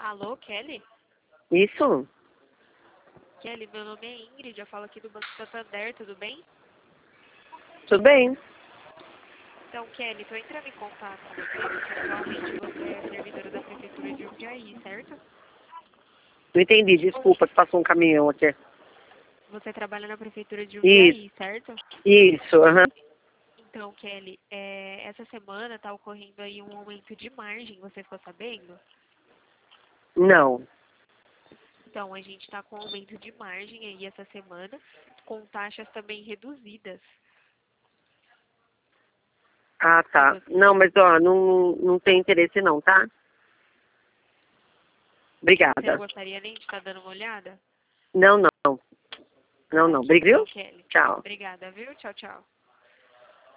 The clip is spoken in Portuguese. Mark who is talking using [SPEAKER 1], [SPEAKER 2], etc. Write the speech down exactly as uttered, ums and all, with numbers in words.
[SPEAKER 1] Alô, Kelly?
[SPEAKER 2] Isso?
[SPEAKER 1] Kelly, meu nome é Ingrid, eu falo aqui do Banco Santander, tudo bem?
[SPEAKER 2] Tudo bem?
[SPEAKER 1] Então, Kelly, estou entrando em contato com você, porque atualmente você é servidora da Prefeitura de Jundiaí, certo?
[SPEAKER 2] Não entendi, desculpa, que passou um caminhão aqui.
[SPEAKER 1] Você trabalha na Prefeitura de
[SPEAKER 2] Isso,
[SPEAKER 1] Jundiaí, certo?
[SPEAKER 2] isso, aham.
[SPEAKER 1] Então, Kelly, é, essa semana está ocorrendo aí um aumento de margem, você ficou sabendo?
[SPEAKER 2] Não.
[SPEAKER 1] Então, a gente está com aumento de margem aí essa semana, com taxas também reduzidas.
[SPEAKER 2] Ah,
[SPEAKER 1] Se
[SPEAKER 2] tá.
[SPEAKER 1] você,
[SPEAKER 2] Não, mas ó, não, não tem interesse não, tá?
[SPEAKER 1] você não
[SPEAKER 2] Obrigada.
[SPEAKER 1] gostaria nem de estar dando uma olhada?
[SPEAKER 2] Não, não. Não,
[SPEAKER 1] Tá
[SPEAKER 2] não.
[SPEAKER 1] aqui
[SPEAKER 2] Obrigado,
[SPEAKER 1] então,
[SPEAKER 2] viu?
[SPEAKER 1] Kelly.
[SPEAKER 2] Tchau.
[SPEAKER 1] Obrigada, viu? Tchau, tchau.